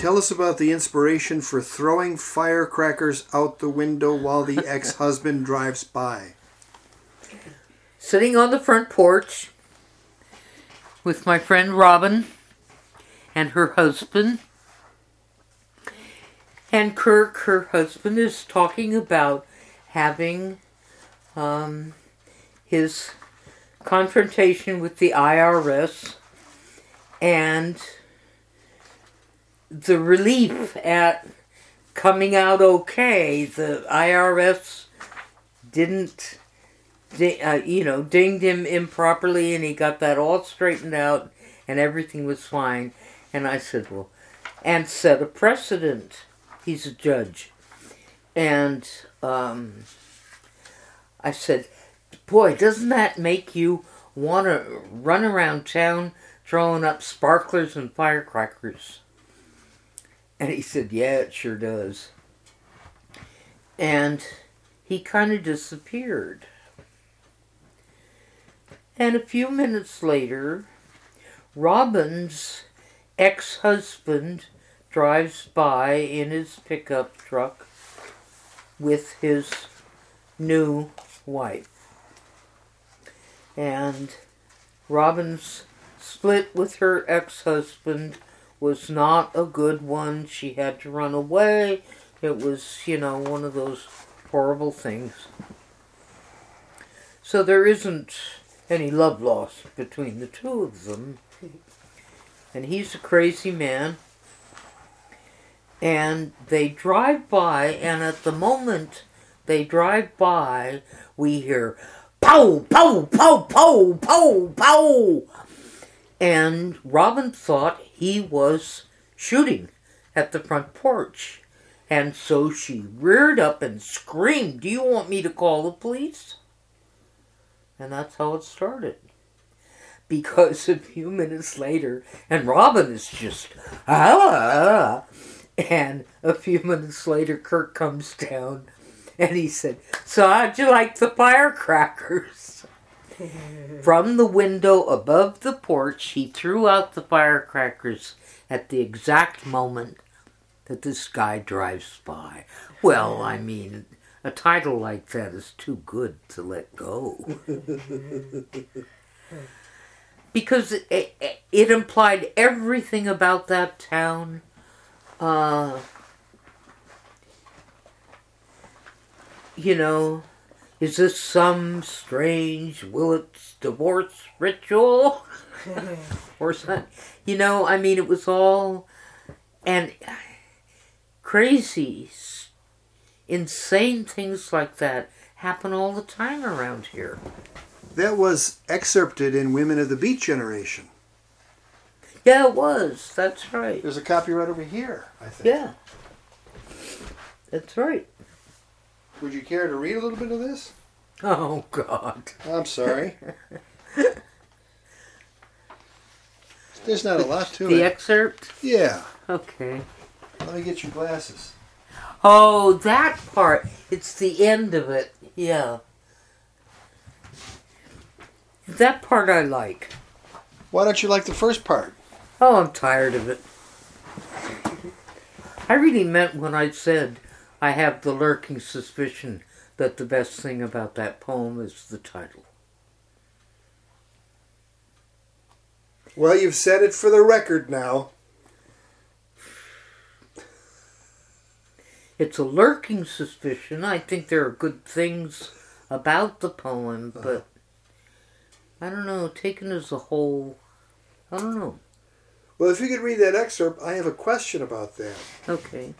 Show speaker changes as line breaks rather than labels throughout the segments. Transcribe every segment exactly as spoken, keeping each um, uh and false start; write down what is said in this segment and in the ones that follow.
Tell us about the inspiration for throwing firecrackers out the window while the ex-husband drives by.
Sitting on the front porch with my friend Robin and her husband. And Kirk, her husband, is talking about having um, his confrontation with the I R S and the relief at coming out okay. The I R S didn't, uh, you know, dinged him improperly, and he got that all straightened out, and everything was fine. And I said, well, and set a precedent. He's a judge. And um, I said, boy, doesn't that make you want to run around town throwing up sparklers and firecrackers? And he said, yeah, it sure does. And he kind of disappeared. And a few minutes later, Robin's ex-husband drives by in his pickup truck with his new wife. And Robin's split with her ex-husband was not a good one. She had to run away. It was, you know, one of those horrible things. So there isn't any love lost between the two of them. And he's a crazy man. And they drive by, and at the moment they drive by, we hear pow, pow, pow, pow, pow, pow. And Robin thought he was shooting at the front porch. And so she reared up and screamed, do you want me to call the police? And that's how it started. Because a few minutes later, and Robin is just, ah, and a few minutes later, Kirk comes down, and he said, so how'd you like the firecrackers? From the window above the porch, he threw out the firecrackers at the exact moment that this guy drives by. Well, I mean, a title like that is too good to let go. Because it, it, it implied everything about that town. Uh, you know, is this some strange Willits divorce ritual? Or something? You know, I mean, it was all, and crazy, insane things like that happen all the time around here.
That was excerpted in Women of the Beat Generation.
Yeah, it was. That's right.
There's a copy right over here, I think.
Yeah. That's right.
Would you care to read a little bit of this?
Oh, God.
I'm sorry. There's not a lot to
the
it.
The excerpt?
Yeah.
Okay.
Let me get your glasses.
Oh, that part. It's the end of it. Yeah. That part I like.
Why don't you like the first part?
Oh, I'm tired of it. I really meant when I said I have the lurking suspicion that the best thing about that poem is the title.
Well, you've said it for the record now.
It's a lurking suspicion. I think there are good things about the poem, but uh-huh. I don't know, taken as a whole, I don't know.
Well, if you could read that excerpt, I have a question about that.
Okay.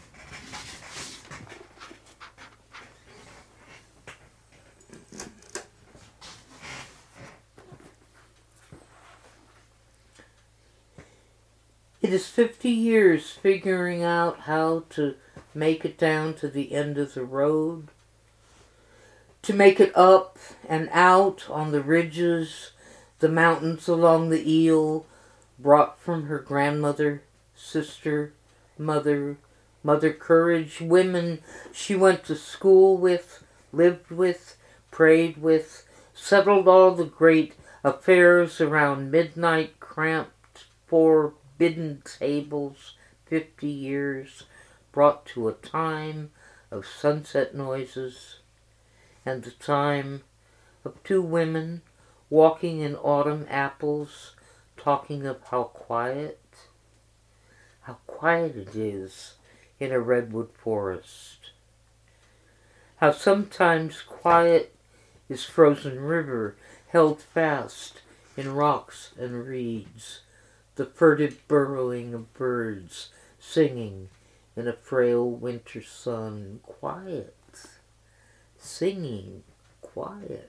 It is fifty years figuring out how to make it down to the end of the road, to make it up and out on the ridges, the mountains along the Eel, brought from her grandmother, sister, mother, Mother Courage, women she went to school with, lived with, prayed with, settled all the great affairs around midnight, cramped, forbidden tables, fifty years brought to a time of sunset noises and the time of two women walking in autumn apples, talking of how quiet, how quiet it is in a redwood forest. How sometimes quiet is frozen river held fast in rocks and reeds, the furtive burrowing of birds singing in a frail winter sun. Quiet, singing, quiet.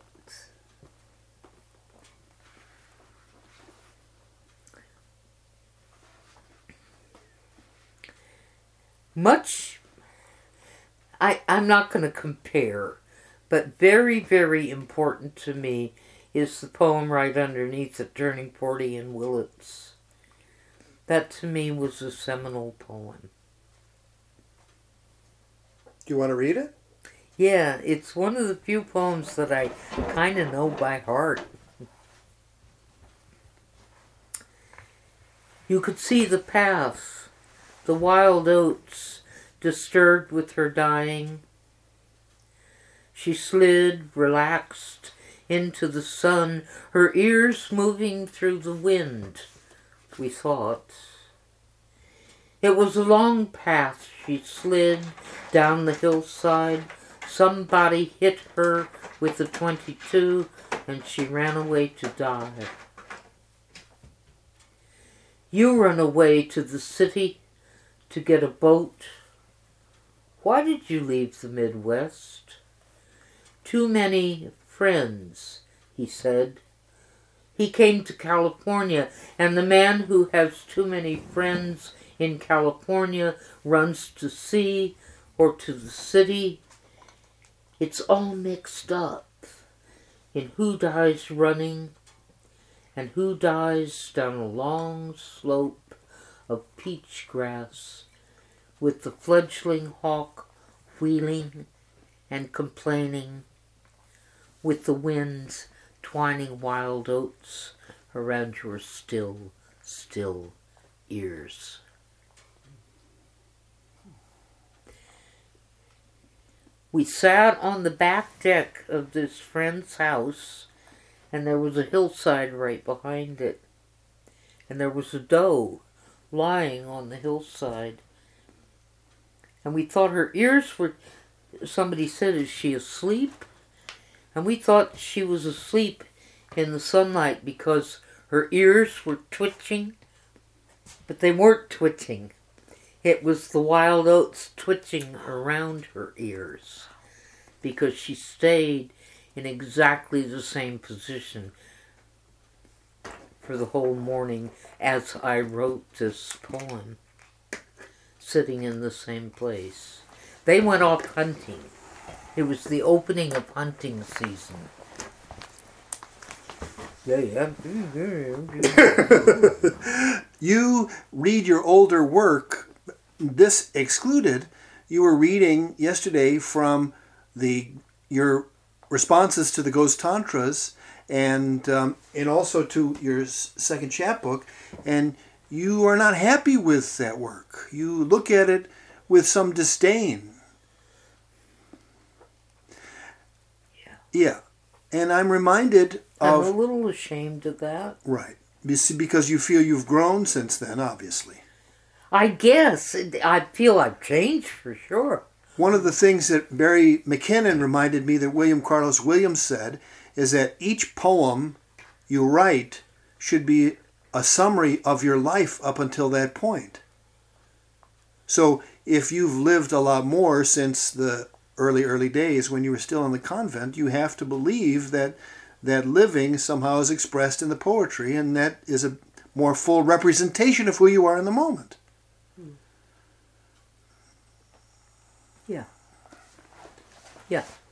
Much, I, I'm not going to compare, but very, very important to me is the poem right underneath it, Turning forty in Willets. That to me was a seminal poem.
Do you want to read it?
Yeah, it's one of the few poems that I kind of know by heart. You could see the path, the wild oats, disturbed with her dying. She slid, relaxed, into the sun, her ears moving through the wind, we thought. It was a long path. She slid down the hillside. Somebody hit her with a twenty-two, and she ran away to die. You run away to the city to get a boat. Why did you leave the Midwest? Too many friends, he said. He came to California, and the man who has too many friends in California runs to sea or to the city. It's all mixed up in who dies running and who dies down a long slope of peach grass with the fledgling hawk wheeling and complaining, with the winds twining wild oats around your still, still ears. We sat on the back deck of this friend's house, and there was a hillside right behind it. And there was a doe lying on the hillside. And we thought her ears were, somebody said, is she asleep? And we thought she was asleep in the sunlight because her ears were twitching, but they weren't twitching. It was the wild oats twitching around her ears because she stayed in exactly the same position for the whole morning as I wrote this poem, sitting in the same place. They went off hunting. It was the opening of hunting season. Yeah, yeah.
You read your older work, this excluded. You were reading yesterday from the your responses to the Ghost Tantras and um, and also to your s- second chapbook, and you are not happy with that work. You look at it with some disdain. Yeah, and I'm reminded of...
I'm a little ashamed of that.
Right, because you feel you've grown since then, obviously.
I guess. I feel I've changed for sure.
One of the things that Barry McKinnon reminded me that William Carlos Williams said is that each poem you write should be a summary of your life up until that point. So if you've lived a lot more since the early, early days when you were still in the convent, you have to believe that that living somehow is expressed in the poetry, and that is a more full representation of who you are in the moment.
Yeah. Yeah.